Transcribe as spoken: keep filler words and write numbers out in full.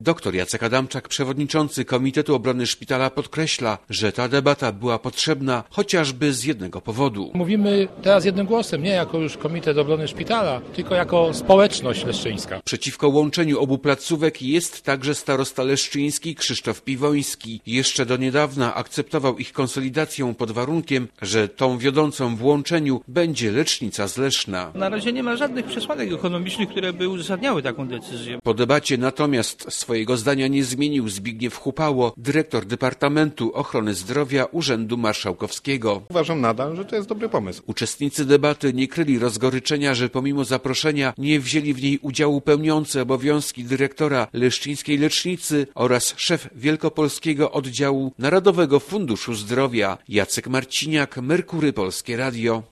Doktor Jacek Adamczak, przewodniczący Komitetu Obrony Szpitala, podkreśla, że ta debata była potrzebna chociażby z jednego powodu. Mówimy teraz jednym głosem, nie jako już Komitet Obrony Szpitala, tylko jako społeczność leszczyńska. Przeciwko łączeniu obu placówek jest także starosta leszczyński Krzysztof Piwoński. Jeszcze do niedawna akceptował ich konsolidację pod warunkiem, że tą wiodącą w łączeniu będzie lecznica z Leszna. Na razie nie ma żadnych przesłanek ekonomicznych, które by uzasadniały taką decyzję. Po debacie natomiast swojego zdania nie zmienił Zbigniew Chupało, dyrektor Departamentu Ochrony Zdrowia Urzędu Marszałkowskiego. Uważam nadal, że to jest dobry pomysł. Uczestnicy debaty nie kryli rozgoryczenia, że pomimo zaproszenia nie wzięli w niej udziału pełniący obowiązki dyrektora leszczyńskiej lecznicy oraz szef Wielkopolskiego Oddziału Narodowego Funduszu Zdrowia Jacek Marciniak, Merkury Polskie Radio.